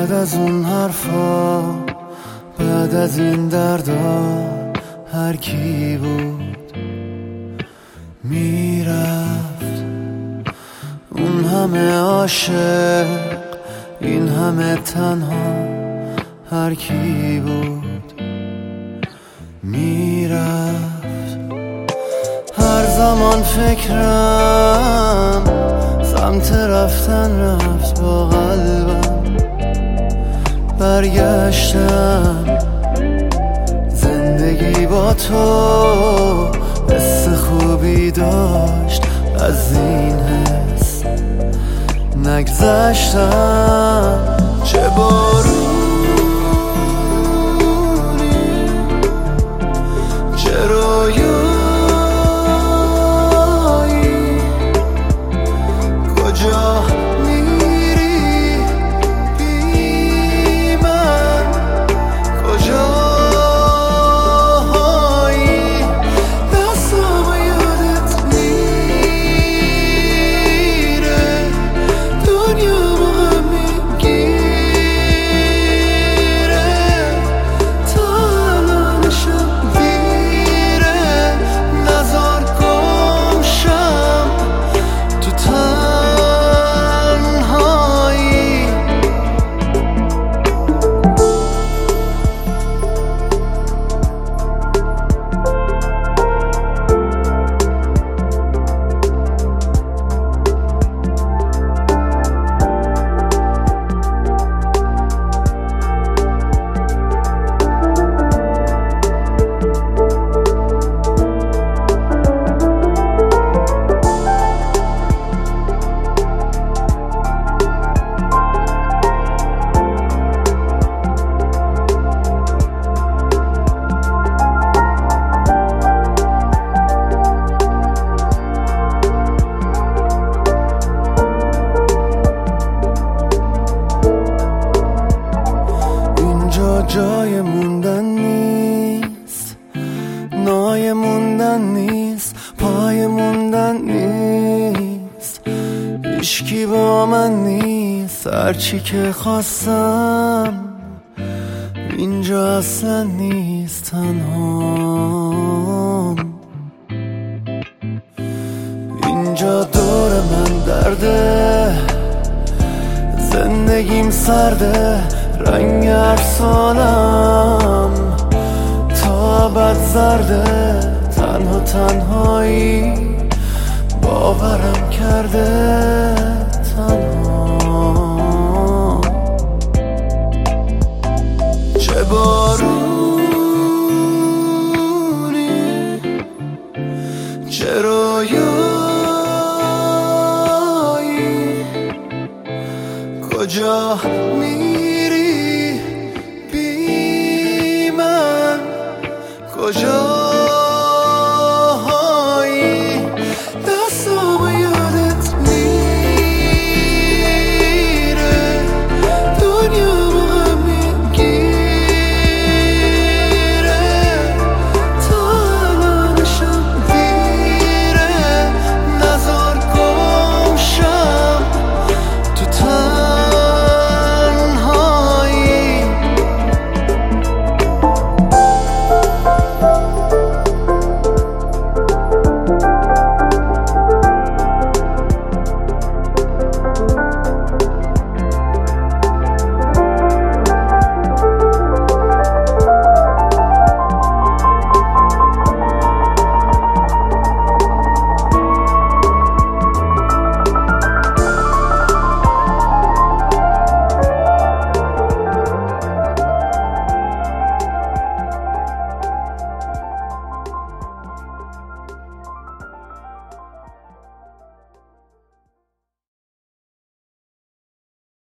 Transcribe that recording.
بعد از اون حرفا، بعد از این دردا، هر کی بود میرفت. اون همه عاشق، این همه تنها، هر کی بود میرفت. هر زمان فکرم سمت رفتن رفت، با قلبم برگشتم. زندگی با تو حس خوبی داشت، از این حس نگذشتم. چه بارونی، چه رویایی، کجا میری بی من، کجایی؟ دستم یادت میره، دنیا مهم میگیره، تا الانشم دیره. نزار گم شم تو تنهایی. جای موندن نیست، نای موندن نیست، پای موندن نیست، هیچکی با من نیست. هرچی که خواستم اینجا اصلا نیست، تنهام. اینجا دور من درده، زندگیم سرده، رنگ افسانم تا ابد زرده. تنها تنهایی باورم کرده، تنها. چه بارونی، چه رویایی، کجا